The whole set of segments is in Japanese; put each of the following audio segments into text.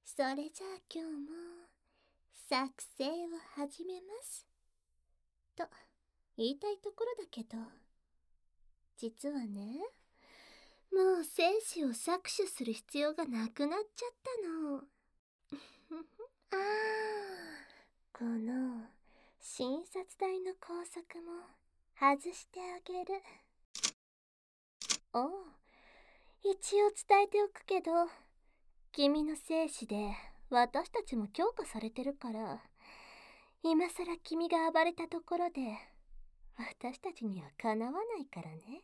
それじゃあ今日も作戦を始めますと言いたいところだけど、実はね、もう精子を搾取する必要がなくなっちゃったの。あー、この診察台の工作も外してあげる。おう、一応伝えておくけど、君の精子で私たちも強化されてるから、今さら君が暴れたところで私たちにはかなわないからね。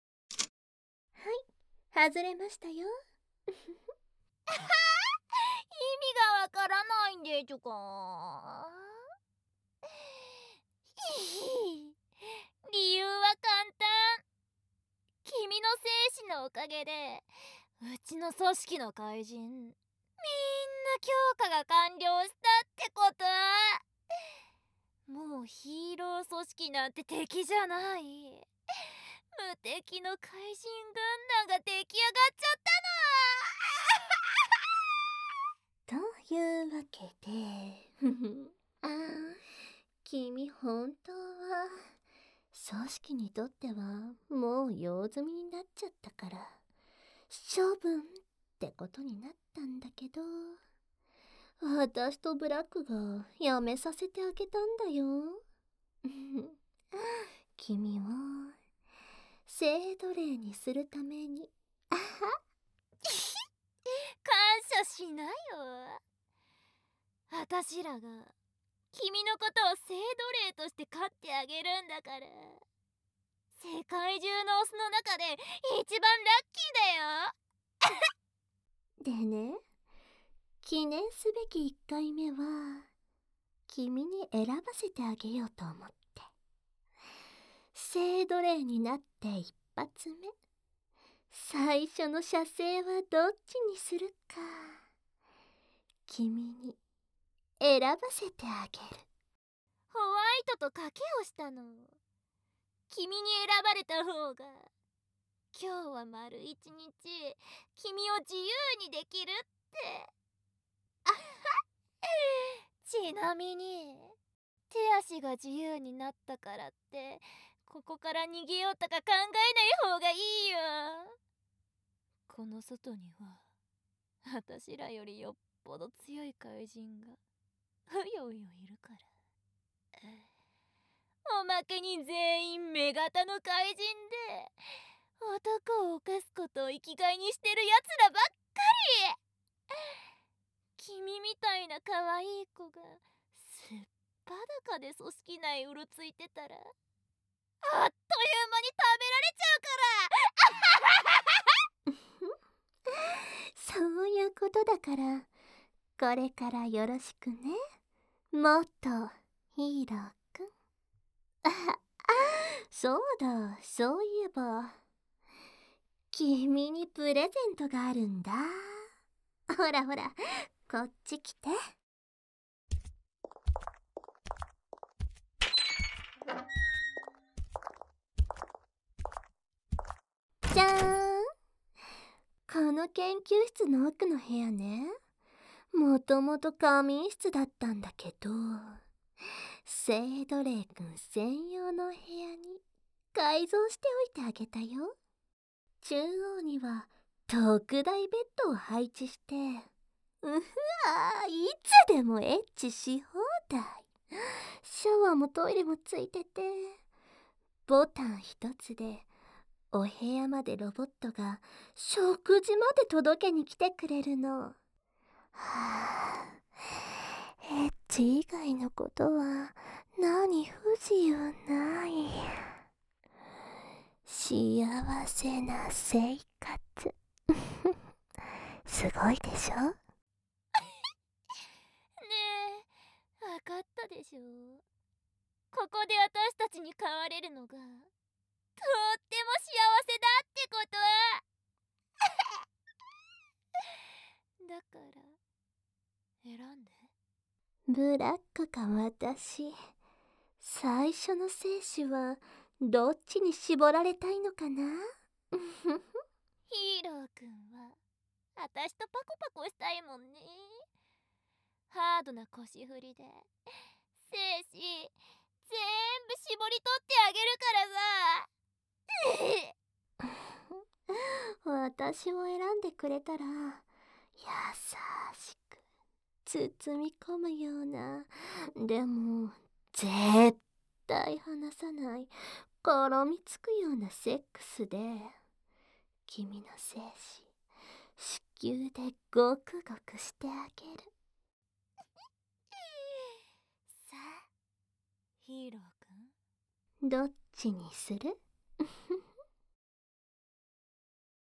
はい、外れましたよ。 意味がわからないんでちゅか。理由は簡単。君の精子のおかげでうちの組織の怪人みんな強化が完了したってこと。もうヒーロー組織なんて敵じゃない、無敵の怪人軍団が出来上がっちゃったの。 というわけであー、君本当は組織にとってはもう用済みになっちゃったから処分ってことになったんだけど、私とブラックがやめさせてあげたんだよ。君を性奴隷にするために。 感謝しなよ。私らが君のことを性奴隷として飼ってあげるんだから、世界中のオスの中で一番ラッキーだよ。 でね、記念すべき1回目は君に選ばせてあげようと思って。性奴隷になって一発目、最初の射精はどっちにするか君に選ばせてあげる。 ホワイトと賭けをしたの。君に選ばれた方が今日は丸一日君を自由にできるって。ちなみに手足が自由になったからってここから逃げようとか考えない方がいいよ。この外には私らよりよっぽど強い怪人がうようよいるから。おまけに全員目型の怪人で男を犯すことを生きがいにしてるやつらばっかり。君みたいな可愛い子がすっぱだかで組織内うろついてたらあっという間に食べられちゃうから。 そういうことだから、これからよろしくね、もっとヒーローくん。そうだ、そういえば君にプレゼントがあるんだ。ほらほら、こっち来て。じゃーん。この研究室の奥の部屋ね、もともと仮眠室だったんだけど、聖奴隷くん専用の部屋に改造しておいてあげたよ。中央には特大ベッドを配置して、うふわー、いつでもエッチし放題。シャワーもトイレもついてて、ボタン一つでお部屋までロボットが食事まで届けに来てくれるの。はあ、エッチ以外のことは何不自由ない。幸せな生活。すごいでしょ？ ねえ、わかったでしょ。ここで私たちに飼われるのがとっても幸せだってことは。だから選んで。 ブラックか私、最初の精子はどっちに絞られたいのかな？ ヒーローくんは私とパコパコしたいもんね。 ハードな腰振りで精子全部絞り取ってあげるからさ。 私を選んでくれたら優しく包み込むような、でも絶対離さない絡みつくようなセックスで君の精子子宮でゴクゴクしてあげる。 さあヒーローくん、 どっちにする？